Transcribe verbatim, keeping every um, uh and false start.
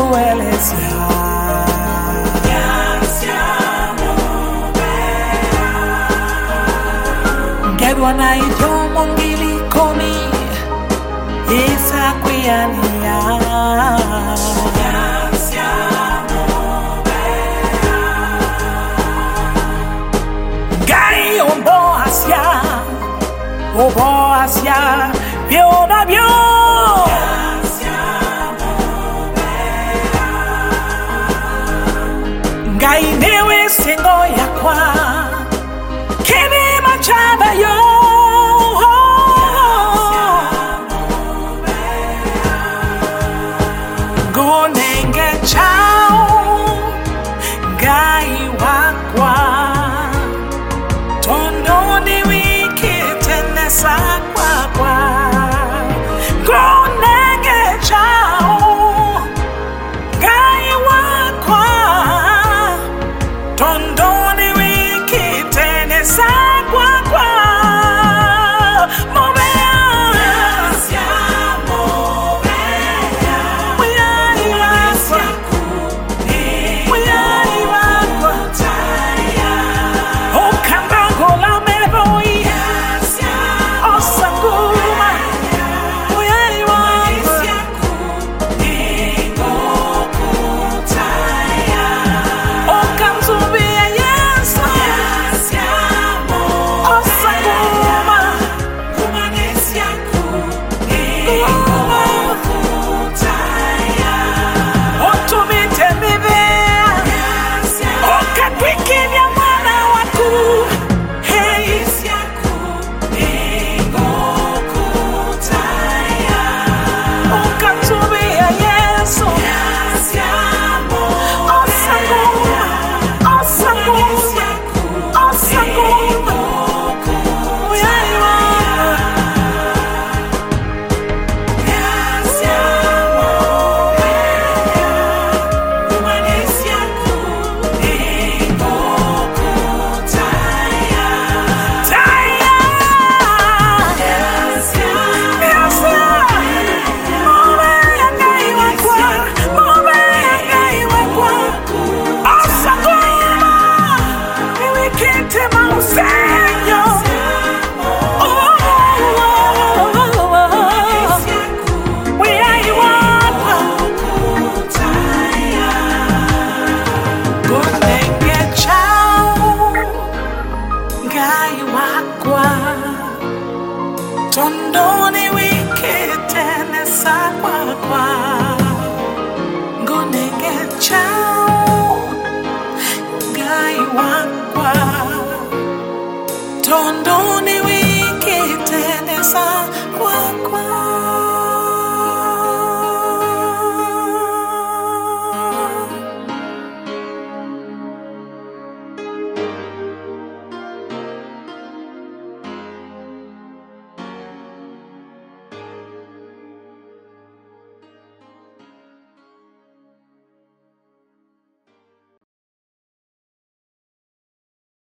kuelezea. Gedwa na ijomo ngili komi isa kuyania gai ombo asya obo asya bio na bio gai newe singo yakwa kini machaba yo go nenge chao gai wakwa tondo ni wiki tene sakwa kwa go nenge chao gai wakwa tondo ni wiki tene sakwa kwa tondoni wiki tene sakwa kwa ngonenge chao gai wakwa tondo